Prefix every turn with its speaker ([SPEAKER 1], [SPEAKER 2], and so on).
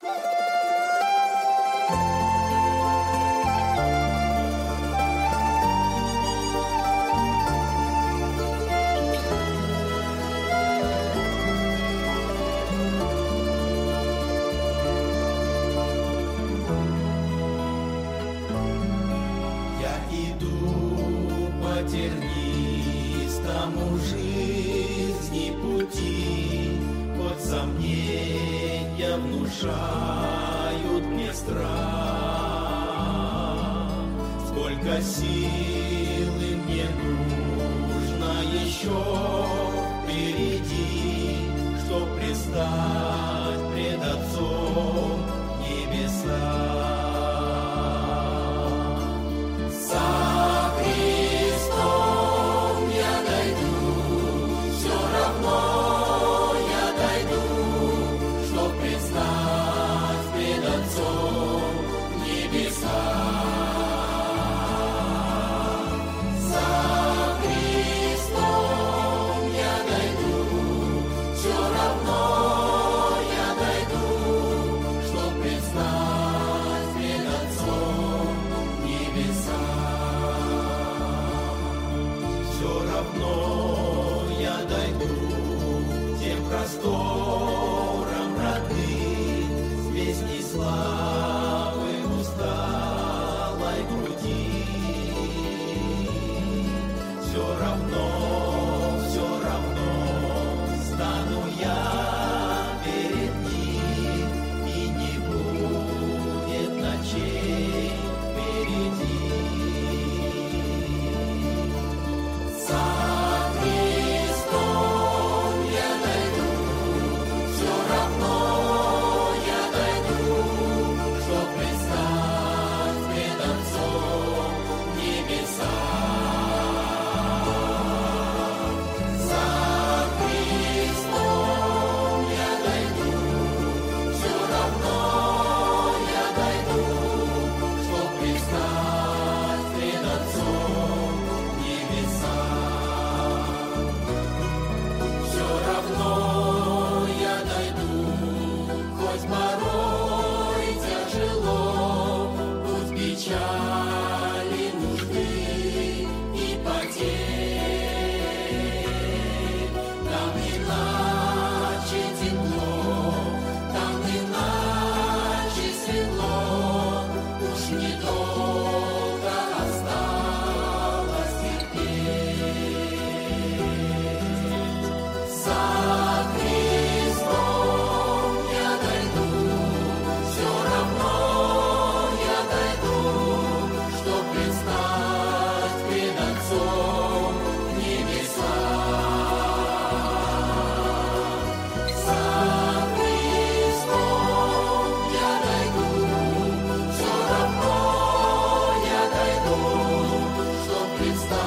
[SPEAKER 1] тернистому жизни пути, хоть сомнения внушают мне страх. Сколько силы мне нужно еще впереди, чтоб предстать пред Отцом небеса. Просторам родных, с песней славы усталой груди. Все равно стану я перед ним, и не будет ночей впереди.
[SPEAKER 2] It's